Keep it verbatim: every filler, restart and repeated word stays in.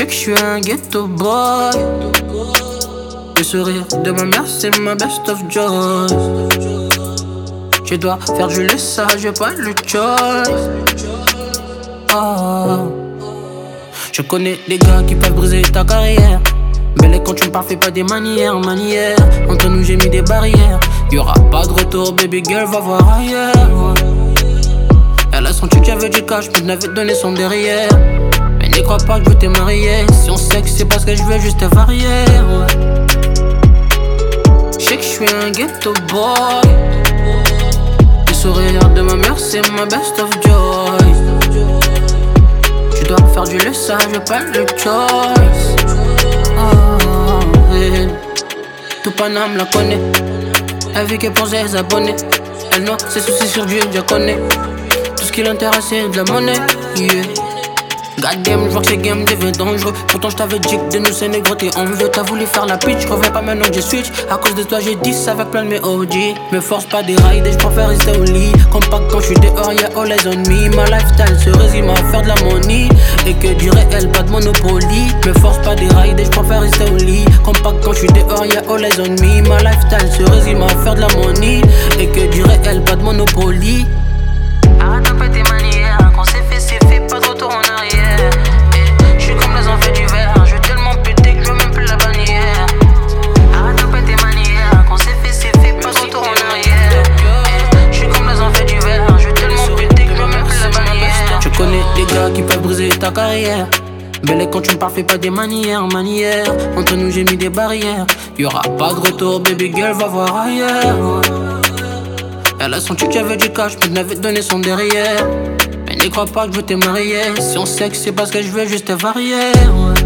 sais que je suis un ghetto boy. Le sourire de ma mère, c'est ma best of joy. Je dois faire du laissage, j'ai pas le choice. Oh. Je connais des gars qui peuvent briser ta carrière. Mais les comptes, tu me parfais pas des manières, manières. Entre nous, j'ai mis des barrières. Y'aura pas de retour, baby girl, va voir ailleurs. Elle a senti que j'avais du cash, mais je n'avais donné son derrière. Mais n'y crois pas que je veux te marier. Si on sait que c'est parce que je veux juste te varier, ouais. Je sais que je suis un ghetto boy. Le sourire de ma mère, c'est ma best of joy. Je dois faire du laissage, j'ai pas le choice. Oh, yeah. Tout Paname la connaît. Elle vit que pour ses abonnés. Elle noie ses soucis sur Dieu, je connais. Tout ce qui l'intéresse c'est de la monnaie, yeah. Goddamn, je vois que ces games deviennent dangereux. Pourtant je t'avais dit que de nous c'est négro t'es envieux. T'as voulu faire la pitch, reviens pas maintenant que j'ai switch. À cause de toi j'ai dix avec plein de mes O G. Me force pas des rides et je préfère rester au lit. Compact quand je suis dehors y'a all eyes on me. Ma lifestyle se résume à faire de la money. Et que du réel, pas de monopoly. Me force pas des rides et je préfère rester au lit. Compact quand je suis dehors y'a all eyes on me. Ma lifestyle se résume à faire de la money. Et que du réel, pas de monopoly. Arrête un peu tes manières, quand c'est fait, c'est fait, pas de retour en arrière. Je suis comme les enfants du verre, je veux tellement péter que je veux même plus la bannière. Arrête un peu tes manières, quand c'est fait, c'est fait, pas de retour en arrière. Je suis comme les enfants du verre, je veux tellement péter que je veux même plus la bannière. Je connais des gars qui peuvent briser ta carrière. Mais les comptes, tu me parfais pas des manières, manières. Entre nous, j'ai mis des barrières. Y'aura pas de retour, baby girl, va voir ailleurs. Elle a senti que j'avais du cash, mais je n'avais donné son derrière. Mais n'y crois pas que je veux te marier. Si on sait que c'est parce que je veux juste te varier, ouais.